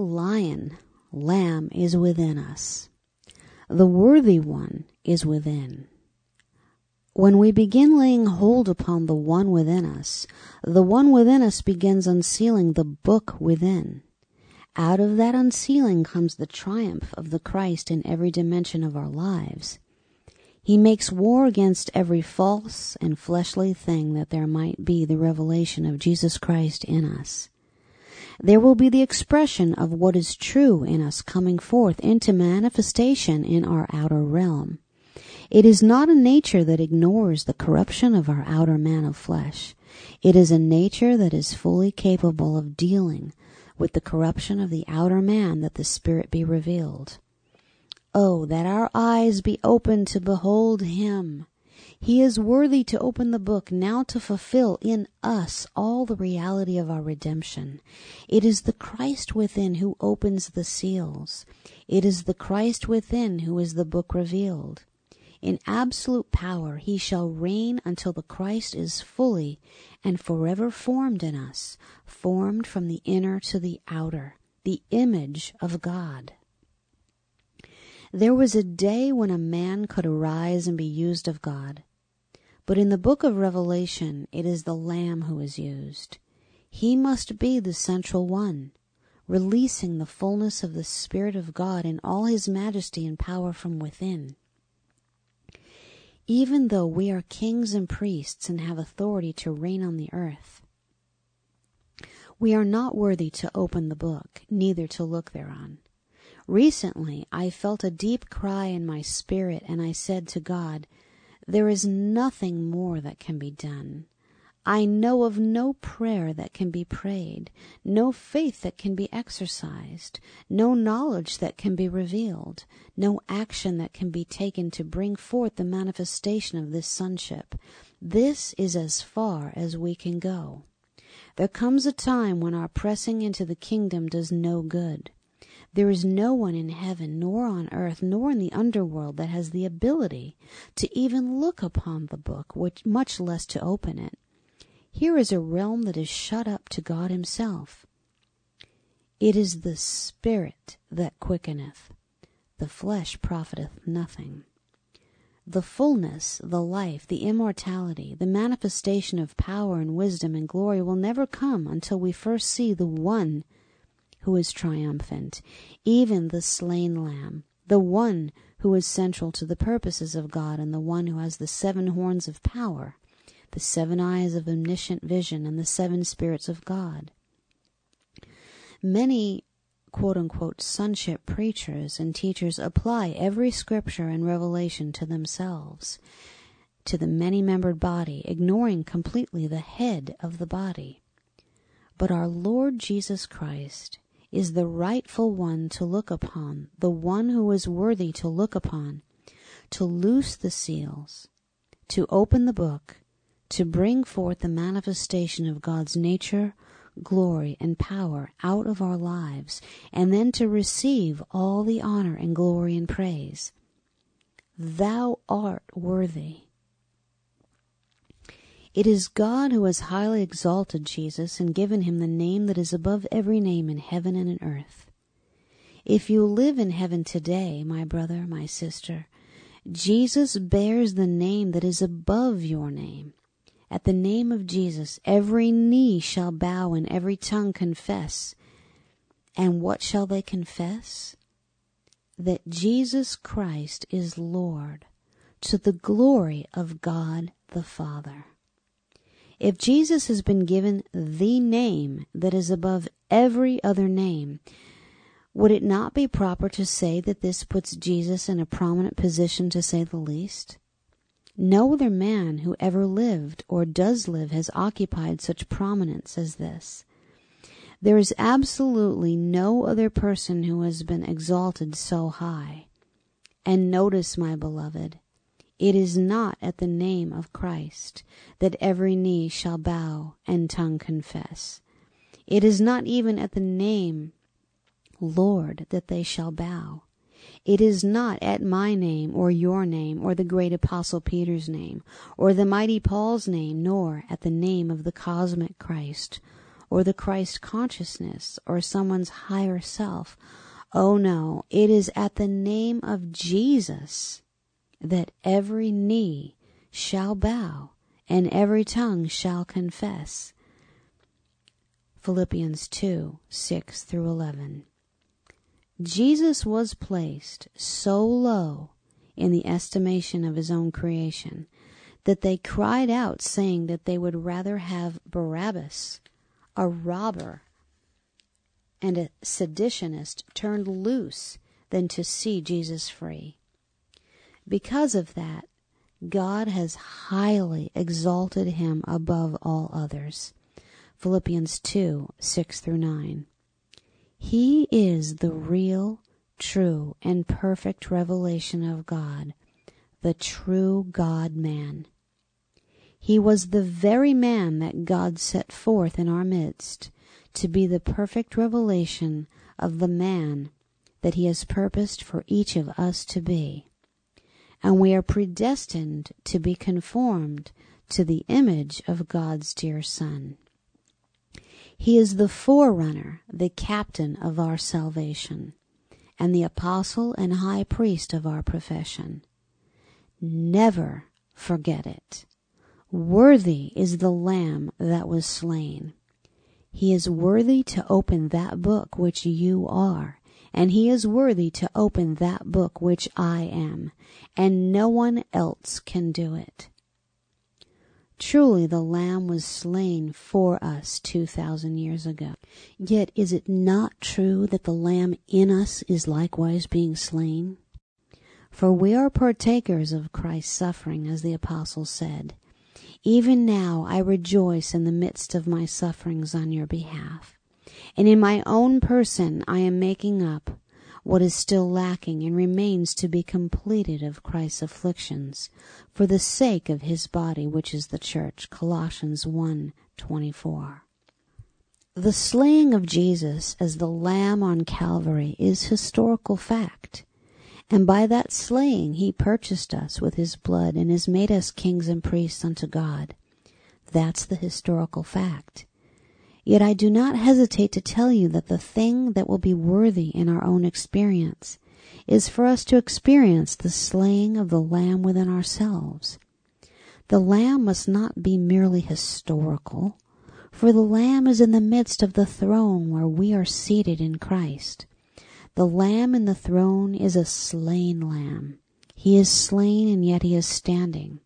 lamb is within us. The worthy one is within. When we begin laying hold upon the one within us, the one within us begins unsealing the book within. Out of that unsealing comes the triumph of the Christ in every dimension of our lives. He makes war against every false and fleshly thing that there might be the revelation of Jesus Christ in us. There will be the expression of what is true in us coming forth into manifestation in our outer realm. It is not a nature that ignores the corruption of our outer man of flesh. It is a nature that is fully capable of dealing with the corruption of the outer man, that the Spirit be revealed. Oh, that our eyes be open to behold him. He is worthy to open the book now to fulfill in us all the reality of our redemption. It is the Christ within who opens the seals. It is the Christ within who is the book revealed. In absolute power he shall reign until the Christ is fully and forever formed in us, formed from the inner to the outer, the image of God. There was a day when a man could arise and be used of God. But in the book of Revelation, it is the Lamb who is used. He must be the central one, releasing the fullness of the Spirit of God in all his majesty and power from within. Even though we are kings and priests and have authority to reign on the earth, we are not worthy to open the book, neither to look thereon. Recently, I felt a deep cry in my spirit, and I said to God, there is nothing more that can be done. I know of no prayer that can be prayed, no faith that can be exercised, no knowledge that can be revealed, no action that can be taken to bring forth the manifestation of this sonship. This is as far as we can go. There comes a time when our pressing into the kingdom does no good. There is no one in heaven, nor on earth, nor in the underworld that has the ability to even look upon the book, much less to open it. Here is a realm that is shut up to God himself. It is the Spirit that quickeneth. The flesh profiteth nothing. The fullness, the life, the immortality, the manifestation of power and wisdom and glory will never come until we first see the one who is triumphant, even the slain Lamb, the one who is central to the purposes of God, and the one who has the 7 horns of power, the 7 eyes of omniscient vision, and the 7 spirits of God. Many quote-unquote sonship preachers and teachers apply every scripture and revelation to themselves. to the many-membered body, ignoring completely the head of the body. But our Lord Jesus Christ is the rightful one to look upon, the one who is worthy to look upon, to loose the seals, to open the book, to bring forth the manifestation of God's nature, glory, and power out of our lives, and then to receive all the honor and glory and praise. Thou art worthy. It is God who has highly exalted Jesus and given him the name that is above every name in heaven and in earth. If you live in heaven today, my brother, my sister, Jesus bears the name that is above your name. At the name of Jesus, every knee shall bow and every tongue confess. And what shall they confess? That Jesus Christ is Lord, to the glory of God the Father. If Jesus has been given the name that is above every other name, would it not be proper to say that this puts Jesus in a prominent position, to say the least? No other man who ever lived or does live has occupied such prominence as this. There is absolutely no other person who has been exalted so high. And notice, my beloved, it is not at the name of Christ that every knee shall bow and tongue confess. It is not even at the name Lord that they shall bow. It is not at my name or your name or the great Apostle Peter's name or the mighty Paul's name, nor at the name of the cosmic Christ or the Christ consciousness or someone's higher self. Oh no, it is at the name of Jesus that every knee shall bow and every tongue shall confess. Philippians 2:6-11. Jesus was placed so low in the estimation of his own creation that they cried out, saying that they would rather have Barabbas, a robber and a seditionist, turned loose than to see Jesus free. Because of that, God has highly exalted him above all others. Philippians 2:6-9. He is the real, true, and perfect revelation of God, the true God-man. He was the very man that God set forth in our midst to be the perfect revelation of the man that he has purposed for each of us to be. And we are predestined to be conformed to the image of God's dear Son. He is the forerunner, the captain of our salvation, and the apostle and high priest of our profession. Never forget it. Worthy is the Lamb that was slain. He is worthy to open that book which you are, and he is worthy to open that book which I am, and no one else can do it. Truly the Lamb was slain for us 2,000 years ago. Yet is it not true that the Lamb in us is likewise being slain? For we are partakers of Christ's suffering, as the apostle said, "Even now I rejoice in the midst of my sufferings on your behalf. And in my own person I am making up what is still lacking and remains to be completed of Christ's afflictions, for the sake of his body, which is the church." Colossians 1:24. The slaying of Jesus as the Lamb on Calvary is historical fact, and by that slaying he purchased us with his blood and has made us kings and priests unto God. That's the historical fact. Yet I do not hesitate to tell you that the thing that will be worthy in our own experience is for us to experience the slaying of the Lamb within ourselves. The Lamb must not be merely historical, for the Lamb is in the midst of the throne where we are seated in Christ. The Lamb in the throne is a slain Lamb. He is slain and yet he is standing.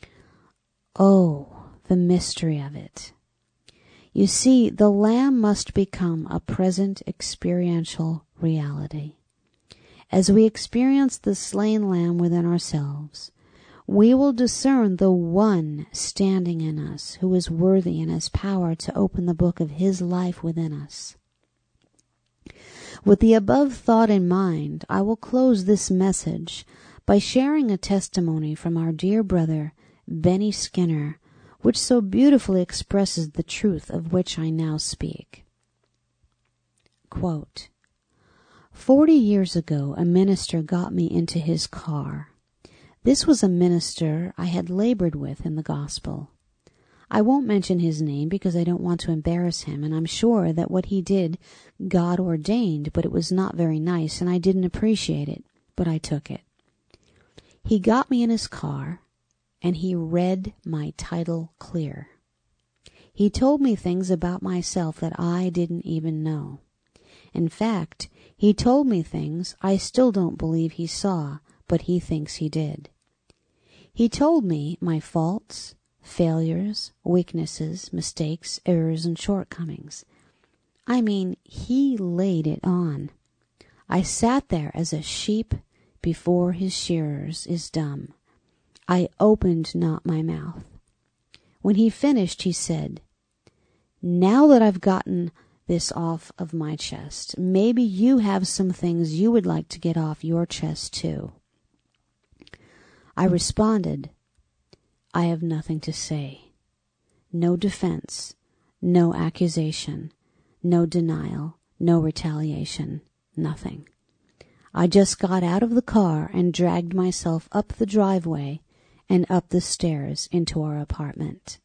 Oh, the mystery of it. You see, the Lamb must become a present experiential reality. As we experience the slain Lamb within ourselves, we will discern the one standing in us who is worthy and has power to open the book of his life within us. With the above thought in mind, I will close this message by sharing a testimony from our dear brother, Benny Skinner, which so beautifully expresses the truth of which I now speak. Quote, 40 years ago, a minister got me into his car. This was a minister I had labored with in the gospel. I won't mention his name because I don't want to embarrass him, and I'm sure that what he did God ordained, but it was not very nice, and I didn't appreciate it, but I took it. He got me in his car, and he read my title clear. He told me things about myself that I didn't even know. In fact, he told me things I still don't believe he saw, but he thinks he did. He told me my faults, failures, weaknesses, mistakes, errors, and shortcomings. I mean, he laid it on. I sat there as a sheep before his shearers is dumb. I opened not my mouth. When he finished, he said, "Now that I've gotten this off of my chest, maybe you have some things you would like to get off your chest too." I responded, "I have nothing to say. No defense, no accusation, no denial, no retaliation, nothing. I just got out of the car and dragged myself up the driveway and up the stairs into our apartment."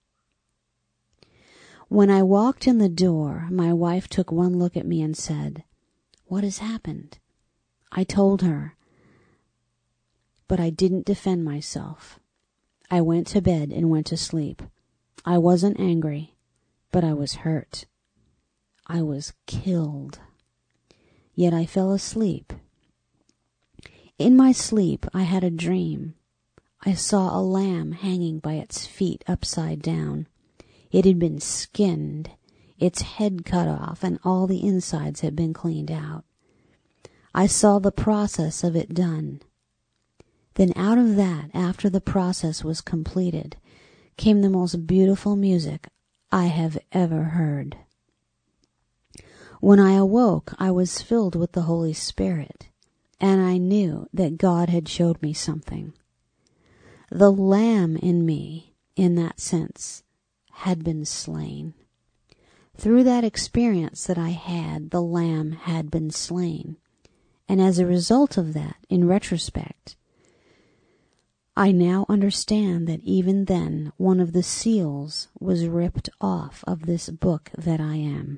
When I walked in the door, my wife took one look at me and said, "What has happened?" I told her, but I didn't defend myself. I went to bed and went to sleep. I wasn't angry, but I was hurt. I was killed. Yet I fell asleep. In my sleep, I had a dream. I saw a lamb hanging by its feet upside down. It had been skinned, its head cut off, and all the insides had been cleaned out. I saw the process of it done. Then out of that, after the process was completed, came the most beautiful music I have ever heard. When I awoke, I was filled with the Holy Spirit, and I knew that God had showed me something. The lamb in me, in that sense, had been slain. Through that experience that I had, the lamb had been slain. And as a result of that, in retrospect, I now understand that even then one of the seals was ripped off of this book that I am.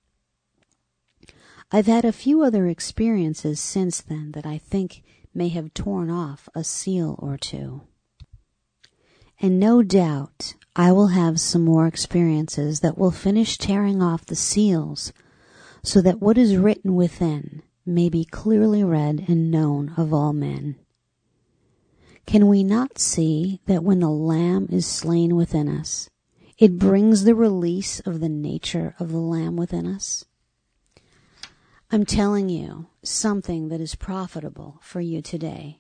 I've had a few other experiences since then that I think may have torn off a seal or two. And no doubt I will have some more experiences that will finish tearing off the seals so that what is written within may be clearly read and known of all men. Can we not see that when the Lamb is slain within us, it brings the release of the nature of the Lamb within us? I'm telling you something that is profitable for you today.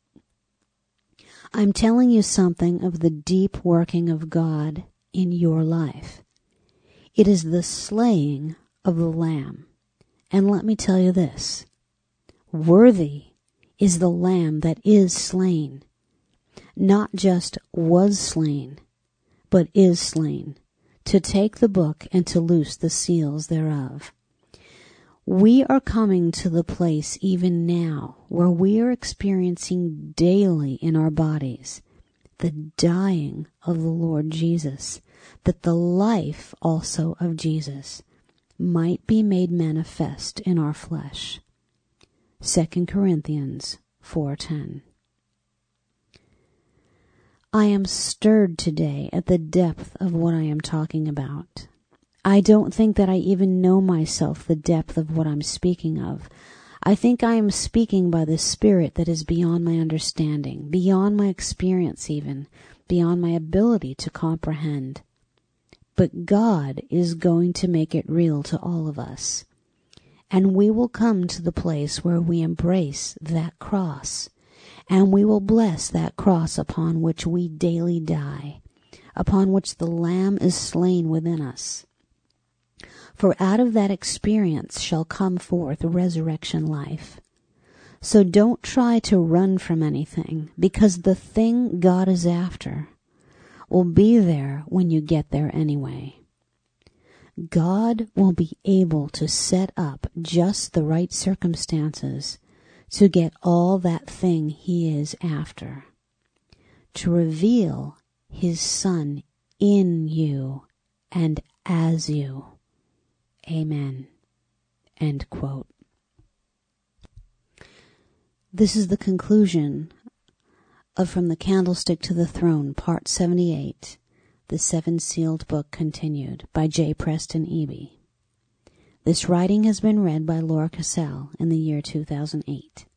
I'm telling you something of the deep working of God in your life. It is the slaying of the Lamb. And let me tell you this, worthy is the Lamb that is slain. Not just was slain, but is slain, to take the book and to loose the seals thereof. We are coming to the place even now where we are experiencing daily in our bodies the dying of the Lord Jesus, that the life also of Jesus might be made manifest in our flesh. 2 Corinthians 4:10. I am stirred today at the depth of what I am talking about. I don't think that I even know myself the depth of what I'm speaking of. I think I am speaking by the Spirit that is beyond my understanding, beyond my experience even, beyond my ability to comprehend. But God is going to make it real to all of us. And we will come to the place where we embrace that cross and we will bless that cross upon which we daily die, upon which the Lamb is slain within us. For out of that experience shall come forth resurrection life. So don't try to run from anything, because the thing God is after will be there when you get there anyway. God will be able to set up just the right circumstances to get all that thing He is after, to reveal His Son in you and as you. Amen. End quote. This is the conclusion of From the Candlestick to the Throne, Part 78, The Seven Sealed Book Continued, by J. Preston Eby. This writing has been read by Laura Cassell in the year 2008.